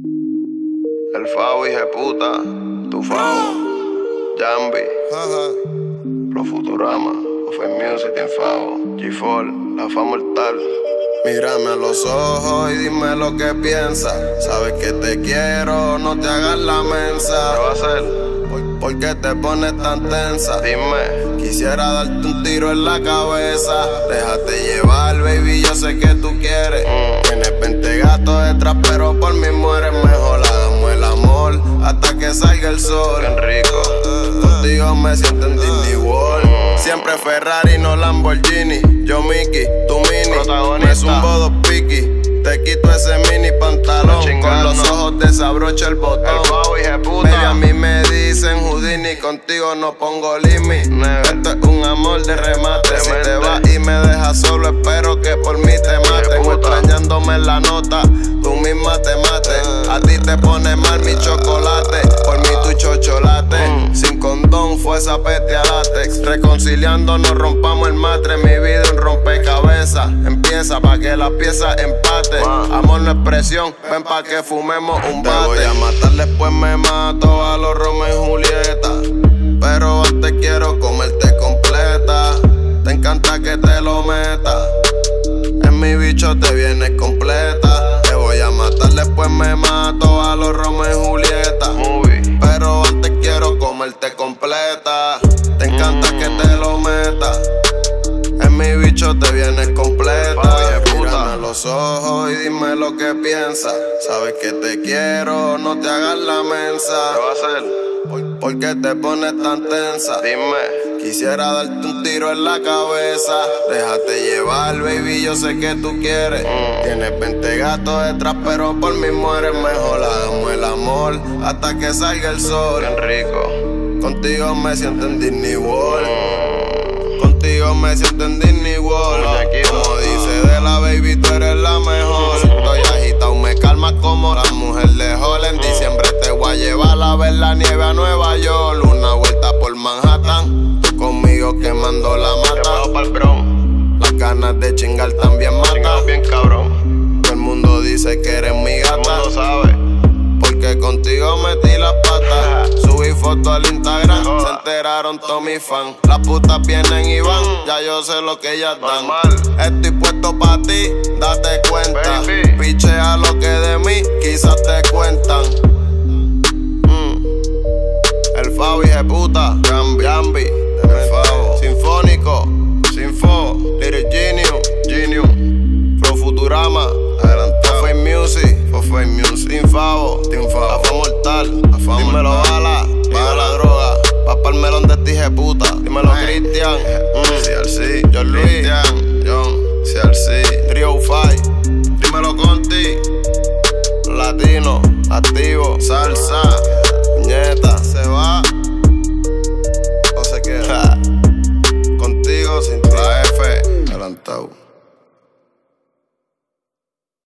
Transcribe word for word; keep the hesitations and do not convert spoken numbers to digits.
El Favo, hija de puta, tu Favo, Jambi, Pro Futurama, Offer Music, en Favo, G cuatro, la Fa Mortal. Mírame a los ojos y dime lo que piensas. Sabes que te quiero, no te hagas la mensa. ¿Qué va a hacer? ¿Por, ¿Por qué te pones tan tensa? Dime. Quisiera darte un tiro en la cabeza. Déjate llevar, baby, yo sé que tú quieres. mm. Tienes veinte gatos detrás, pero por mí mueres. Mejor hagamos el amor hasta que salga el sol. Bien rico. Contigo me siento en Disney World. mm. Siempre Ferrari, no Lamborghini. Yo Mickey, tú Mini. Me zumbo dos piqui. Te quito ese mini pantalón. Con los ojos desabrocho el botón. El Favo, hija de puta. Baby, a mí me dicen Houdini, contigo no pongo límite. Esto es un amor de remate. Demente. Si te vas y me dejas solo, espero que por mí te maten. Extrañándome en la nota, tú misma te mates. A ti te pone mal mi chocolate, por mí tu chocholate. mm. Sin condón fue esa peste a látex. Reconciliando nos rompamos el matre. Mi vida un rompecabezas. Empieza pa' que las piezas empaten. Amor no es presión, ven pa' que fumemos un bate. Te voy a matar, después me mato a los Romeo y Julieta. Pero antes quiero comerte completa. Te encanta que te lo meta. En mi bicho te vienes completa. Te voy a matar, después me mato a los Romeo y Julieta. Movie. Pero antes quiero comerte completa. Te encanta mm. que te lo meta. En mi bicho te vienes completa. Mírame a los ojos y dime lo que piensas. Sabes que te quiero, no te hagas la mensa. ¿Qué va a hacer? ¿Por, ¿Por qué te pones tan tensa? Dime. Quisiera darte un tiro en la cabeza. Déjate llevar, baby, yo sé que tú quieres. mm. Tienes veinte gatos detrás, pero por mí mueres. Mejor hagamos el amor hasta que salga el sol. Bien rico. Contigo me siento en Disney World. mm. Contigo me siento en Disney World. Como dice de la baby, tú eres la mejor. Si estoy agitado, me calmas como la mujer de Hall. En diciembre te voy a llevar a ver la nieve a Nueva York. Una vuelta por Manhattan, tú conmigo quemando la mata. Las ganas de chingar también matan. Bien cabrón. Todo el mundo dice que eres mi gata. Todo el mundo sabe. Porque contigo metí las patas. Subí fotos al Instagram, se enteraron todos mis fans. Las putas vienen y van, ya yo sé lo que ellas dan. Estoy puesto pa' ti, date cuenta. Pichea lo que de mí quizás te cuentan. mm. El Favo, hija de puta, Jambi, Jambi, el Favo. Sinfónico, Sinfo, Little Genius, Genius, Pro Futurama, adelantado. Offer Music, Offer Music, Team Favo, Team Favo, la Fa Mortal, la Fa Dímelo bala, baja la droga, papá el melón de este hija de puta. Dímelo Cristian, mm. C R C, John Luis, John, C R C, Trio Five. Dímelo Conti, Latino, activo, salsa, puñeta.